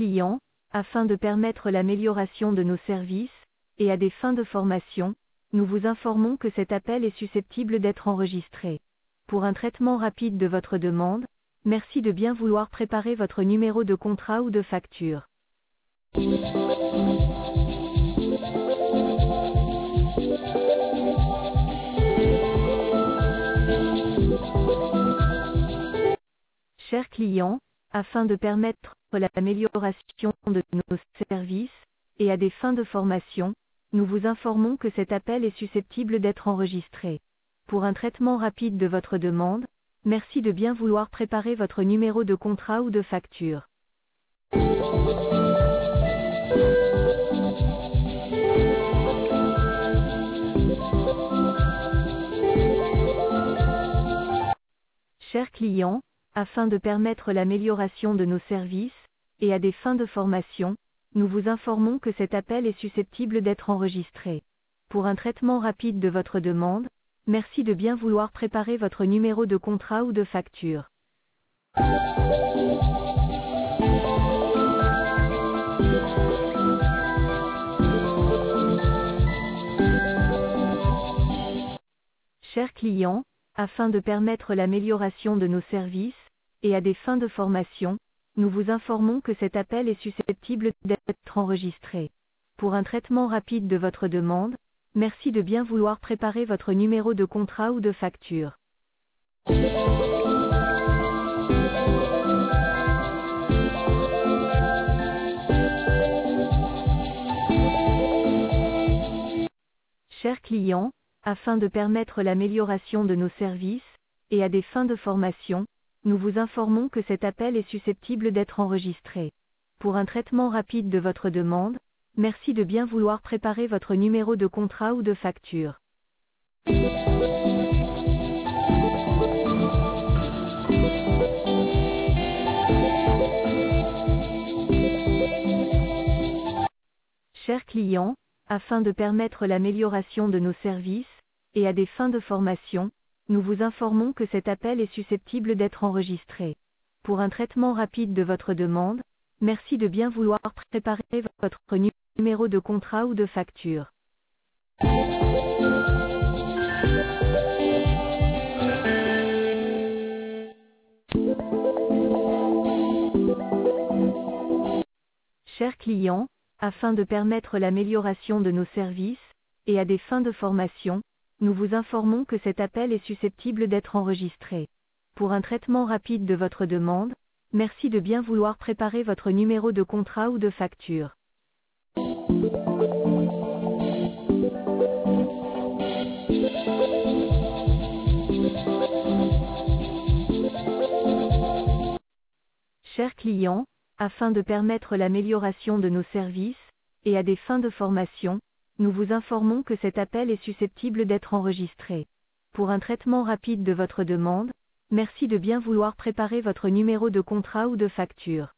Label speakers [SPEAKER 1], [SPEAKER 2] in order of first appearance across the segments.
[SPEAKER 1] client, afin de permettre l'amélioration de nos services, et à des fins de formation, nous vous informons que cet appel est susceptible d'être enregistré. Pour un traitement rapide de votre demande, merci de bien vouloir préparer votre numéro de contrat ou de facture. Chers clients, afin de permettre l'amélioration de nos services, et à des fins de formation, nous vous informons que cet appel est susceptible d'être enregistré. Pour un traitement rapide de votre demande, merci de bien vouloir préparer votre numéro de contrat ou de facture. Chers clients, afin de permettre l'amélioration de nos services, et à des fins de formation, nous vous informons que cet appel est susceptible d'être enregistré. Pour un traitement rapide de votre demande, merci de bien vouloir préparer votre numéro de contrat ou de facture. Chers clients, afin de permettre l'amélioration de nos services, et à des fins de formation, nous vous informons que cet appel est susceptible d'être enregistré. Pour un traitement rapide de votre demande, merci de bien vouloir préparer votre numéro de contrat ou de facture. Chers clients, afin de permettre l'amélioration de nos services, et à des fins de formation, nous vous informons que cet appel est susceptible d'être enregistré. Pour un traitement rapide de votre demande, merci de bien vouloir préparer votre numéro de contrat ou de facture. Chers clients, afin de permettre l'amélioration de nos services, et à des fins de formation, nous vous informons que cet appel est susceptible d'être enregistré. Pour un traitement rapide de votre demande, merci de bien vouloir préparer votre numéro de contrat ou de facture. Chers clients, afin de permettre l'amélioration de nos services, et à des fins de formation, nous vous informons que cet appel est susceptible d'être enregistré. Pour un traitement rapide de votre demande, merci de bien vouloir préparer votre numéro de contrat ou de facture. Chers clients, afin de permettre l'amélioration de nos services, et à des fins de formation, nous vous informons que cet appel est susceptible d'être enregistré. Pour un traitement rapide de votre demande, merci de bien vouloir préparer votre numéro de contrat ou de facture.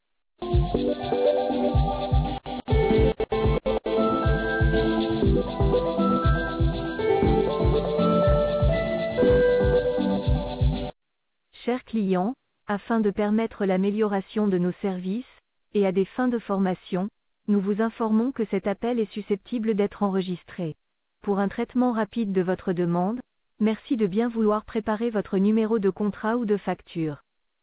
[SPEAKER 1] Chers clients, afin de permettre l'amélioration de nos services, et à des fins de formation, nous vous informons que cet appel est susceptible d'être enregistré. Pour un traitement rapide de votre demande, merci de bien vouloir préparer votre numéro de contrat ou de facture.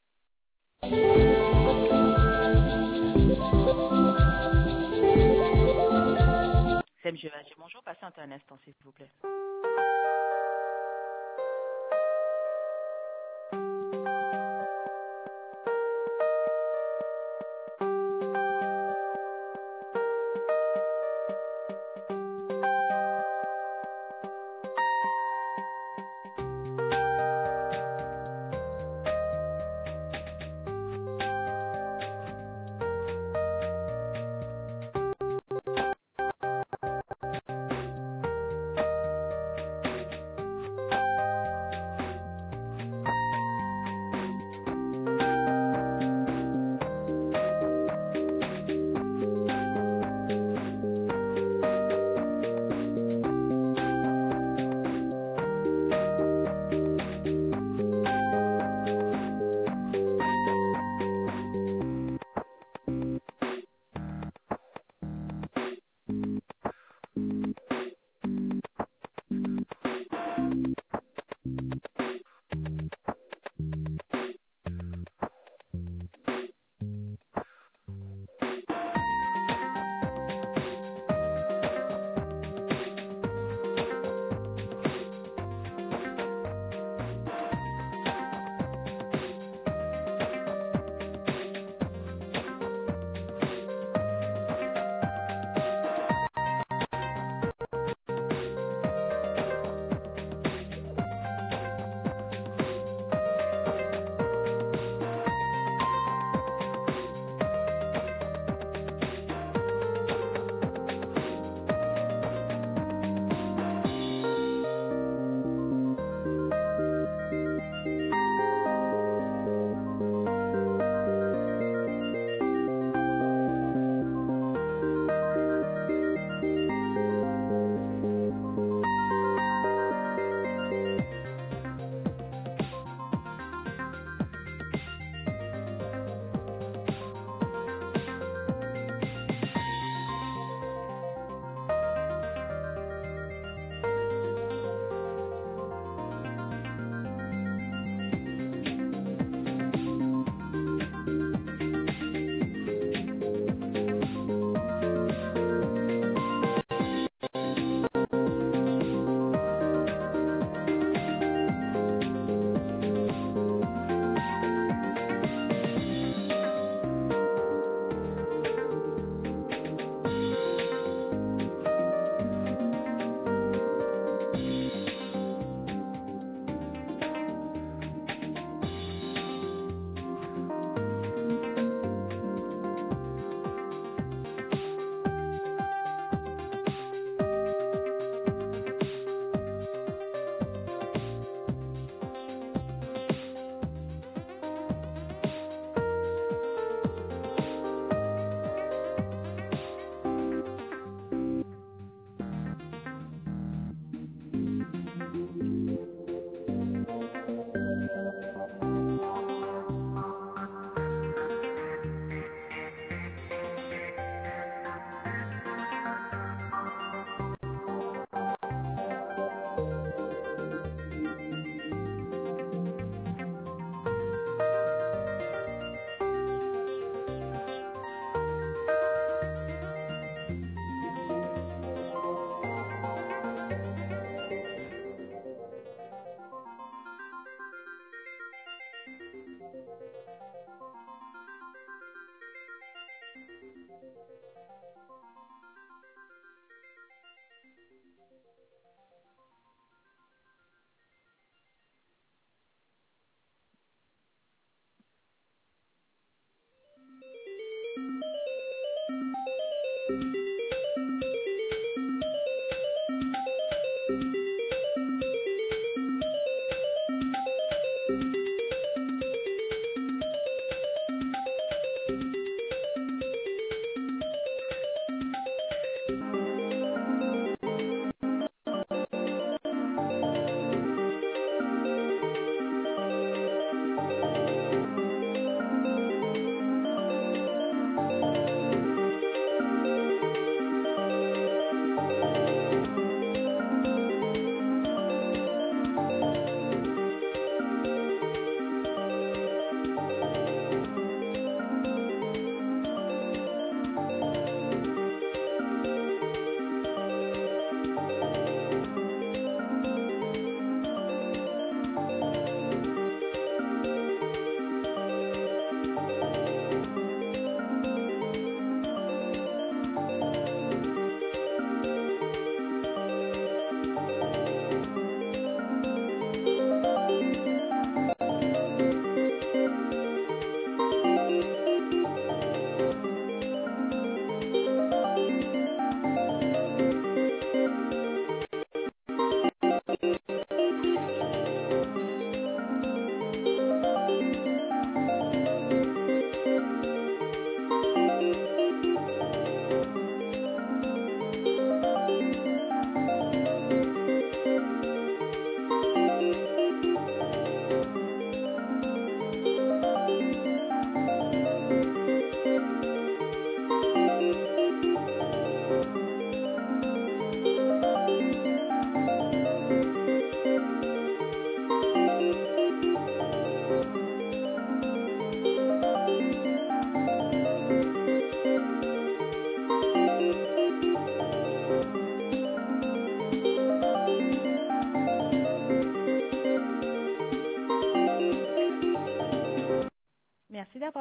[SPEAKER 2] Sam Jevache, bonjour, patientez un instant s'il vous plaît.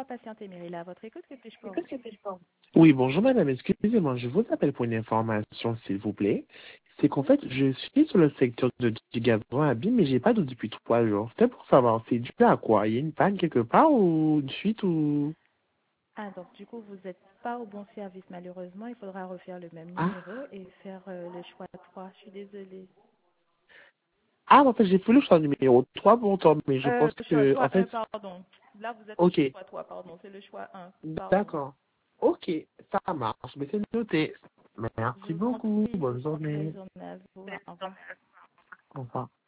[SPEAKER 2] avoir patienté, Myrilla. À votre écoute, que puis-je pour vous?
[SPEAKER 3] Oui, bonjour madame, excusez-moi, je vous appelle pour une information s'il vous plaît. C'est qu'en
[SPEAKER 2] Oui.
[SPEAKER 3] fait, je suis sur le secteur du gazon à Abîme, mais j'ai pas d'eau depuis 3 jours. C'était pour savoir, c'est dû à quoi? Il y a une panne quelque part ou une fuite ou...
[SPEAKER 2] Ah, donc du coup, vous n'êtes pas au bon service, malheureusement. Il faudra refaire le même
[SPEAKER 3] Ah,
[SPEAKER 2] numéro et faire le choix 3. Je suis désolée.
[SPEAKER 3] en fait, j'ai fait le choix numéro 3 pour longtemps, mais je pense que, en
[SPEAKER 2] Choix un,
[SPEAKER 3] fait,
[SPEAKER 2] pardon. Là, vous êtes
[SPEAKER 3] ok,
[SPEAKER 2] au choix 3, pardon. C'est le choix un, pardon.
[SPEAKER 3] d'accord. Ok, ça marche, mais c'est noté.
[SPEAKER 2] Je
[SPEAKER 3] Merci
[SPEAKER 2] vous en
[SPEAKER 3] beaucoup,
[SPEAKER 2] prie.
[SPEAKER 3] bonne
[SPEAKER 2] Belle
[SPEAKER 3] journée.
[SPEAKER 2] journée à vous. Au revoir.
[SPEAKER 3] Au revoir.